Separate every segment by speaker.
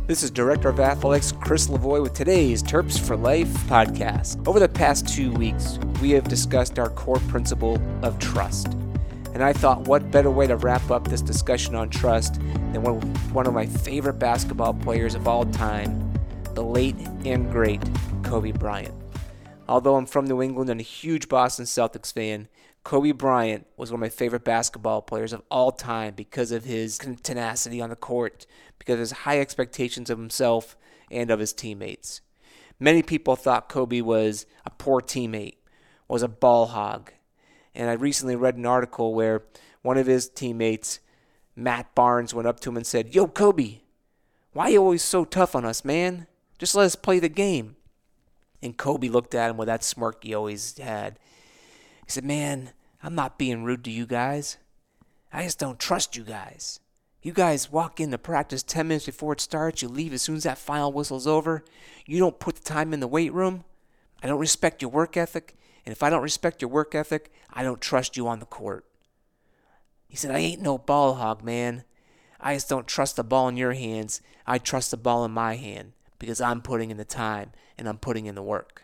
Speaker 1: This is Director of Athletics Chris Lavoie with today's Terps for Life podcast. Over the past 2 weeks, we have discussed our core principle of trust. And I thought, what better way to wrap up this discussion on trust than one of my favorite basketball players of all time, the late and great Kobe Bryant. Although I'm from New England and a huge Boston Celtics fan, Kobe Bryant was one of my favorite basketball players of all time because of his tenacity on the court, because of his high expectations of himself and of his teammates. Many people thought Kobe was a poor teammate, was a ball hog. And I recently read an article where one of his teammates, Matt Barnes, went up to him and said, "Yo, Kobe, why are you always so tough on us, man? Just let us play the game." And Kobe looked at him with that smirk he always had. He said, "Man, I'm not being rude to you guys. I just don't trust you guys. You guys walk into practice 10 minutes before it starts. You leave as soon as that final whistle's over. You don't put the time in the weight room. I don't respect your work ethic. And if I don't respect your work ethic, I don't trust you on the court." He said, "I ain't no ball hog, man. I just don't trust the ball in your hands. I trust the ball in my hand because I'm putting in the time and I'm putting in the work."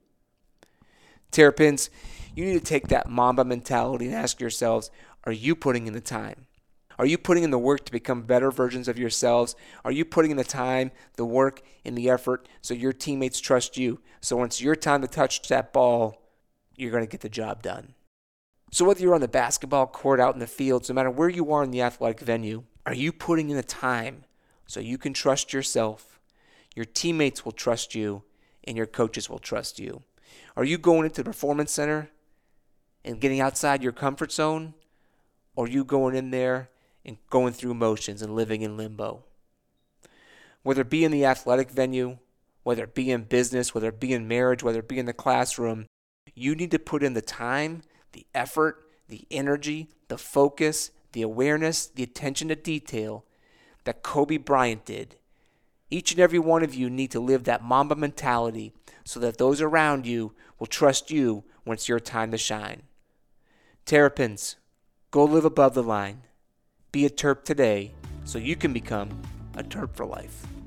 Speaker 1: Terrapins, you need to take that Mamba mentality and ask yourselves, are you putting in the time? Are you putting in the work to become better versions of yourselves? Are you putting in the time, the work, and the effort so your teammates trust you? So when it's your time to touch that ball, you're going to get the job done. So whether you're on the basketball court, out in the fields, no matter where you are in the athletic venue, are you putting in the time so you can trust yourself, your teammates will trust you, and your coaches will trust you? Are you going into the performance center and getting outside your comfort zone? Or are you going in there and going through motions and living in limbo? Whether it be in the athletic venue, whether it be in business, whether it be in marriage, whether it be in the classroom, you need to put in the time, the effort, the energy, the focus, the awareness, the attention to detail that Kobe Bryant did. Each and every one of you need to live that Mamba mentality so that those around you will trust you when it's your time to shine. Terrapins, go live above the line. Be a Terp today so you can become a Terp for life.